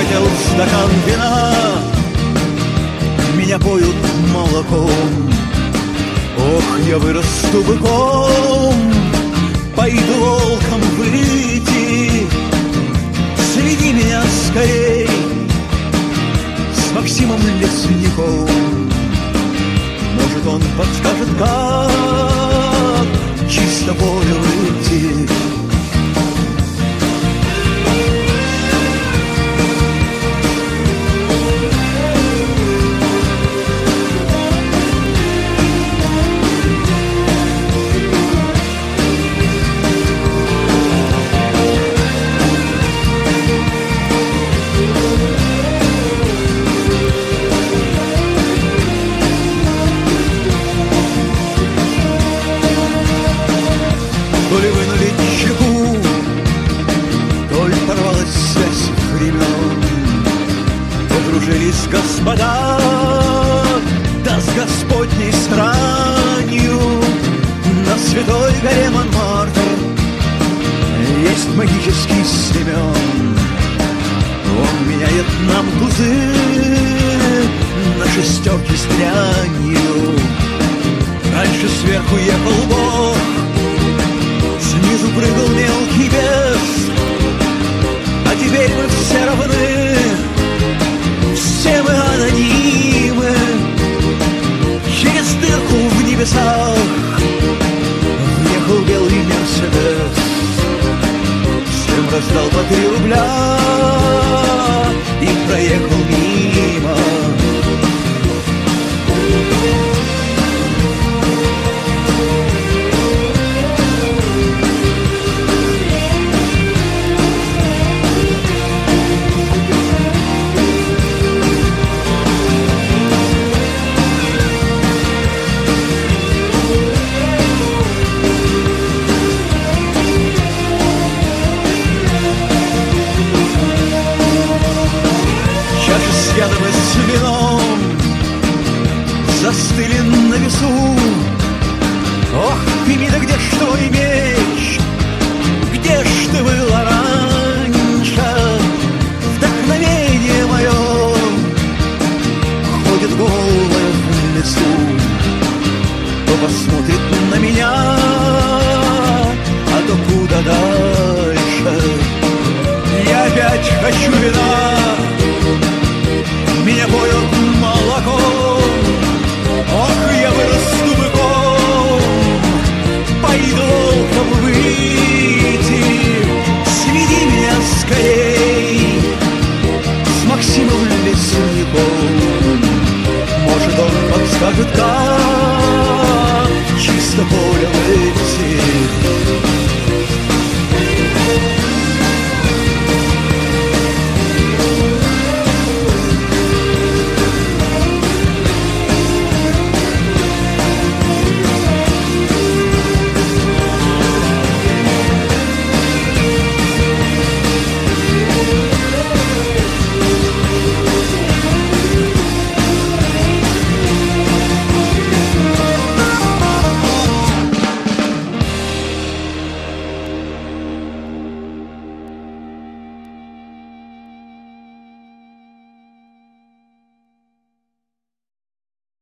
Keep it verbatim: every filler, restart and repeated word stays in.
выпил стакан вина, меня поют молоком. Ох, я вырасту быком, пойду волком выйти. Сведи меня скорей с Максимом Лесником. Может, он подскажет, как чисто поле выйти. То ли вынули чеку, то ли порвалась связь времен. Подружились господа, да с Господней странью. На святой горе Монмартр есть магический Семен. Он меняет нам тузы на шестерки с дрянью. Раньше сверху ехал Бог, снизу прыгал мелкий бес, а теперь мы все равны, все мы анонимы. Через дырку в небесах въехал белый Мерседес, всем раздал по три рубля и проехал мимо. Ядом и с вином застыли на весу. Ох, Фемида, где ж твой меч? Где ж ты была раньше? Вдохновение мое ходит голое в лесу, то посмотрит на меня, а то куда дальше. Я опять хочу вина, меня поют молоком. Ох, я вырасту быком, пойду волком выйти. Сведи меня скорей с Максимом Лесником. Может, он подскажет, как